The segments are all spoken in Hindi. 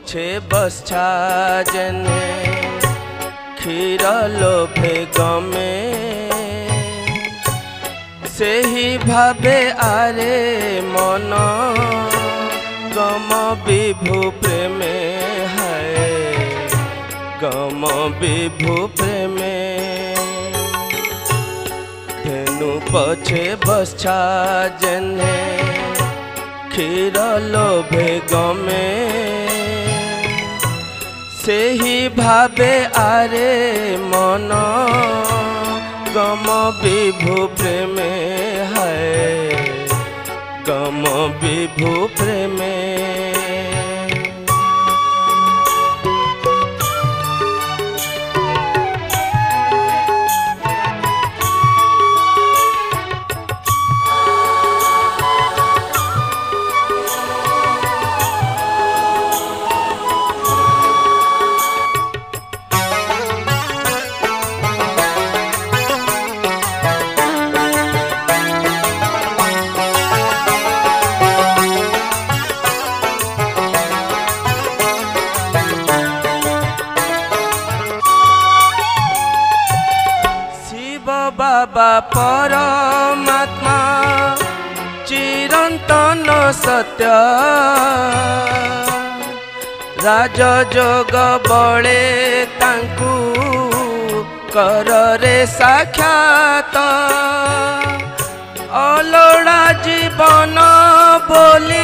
पछे बस्छा जेने क्षीर लोभे गमे से ही भावे आरे मन गम विभु प्रेमे है गम विभु प्रेमे धेनु पछे बस्छा जेने क्षीर लोभे गमे से ही भावे आरे मन गम विभु प्रेमे है गम विभु प्रेमे बाबा परमात्मा चिरंतन सत्य राजयोग बड़े तांकु कररे साक्षात अलोड़ा जीवन बोली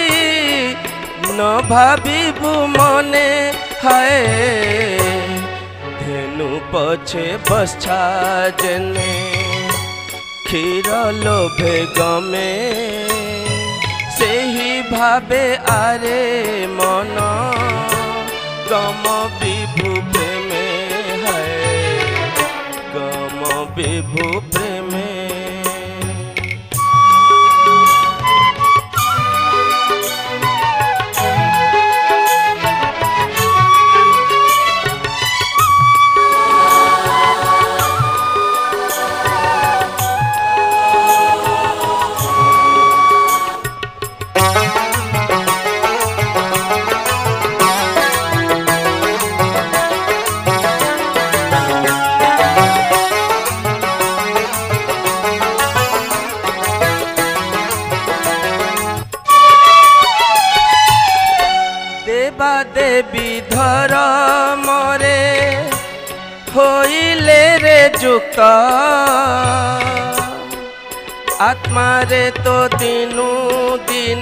न भाविबु मने है धेनु पछे बस्छा जेने क्षीर लोभे गमे से ही भावे आरे मन गम विभु प्रेमे है गम विभु प्रेमे देवी धर्मरे होइले रे जुक्त आत्मा रे तो दिनु दिन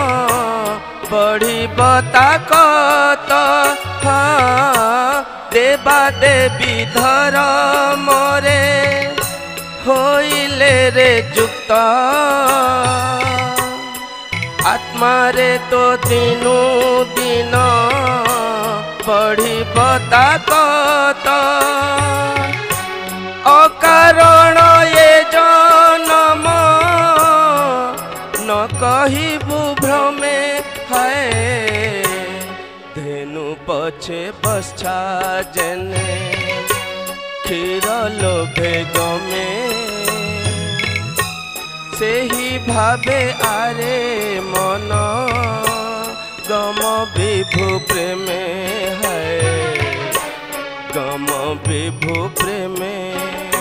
बढ़ी ताकत देवा देवी धर्मरे होइले रे जुक्त आत्मा रे तो दिनु दिन बढ़ी ताकत अकारण ये जन्म न कहिबु भ्रमे है धेनु पछे बस्छा जेने क्षीर लोभे गमे से ही भावे आरे मन गम विभु प्रेमे है गम विभु प्रेमे।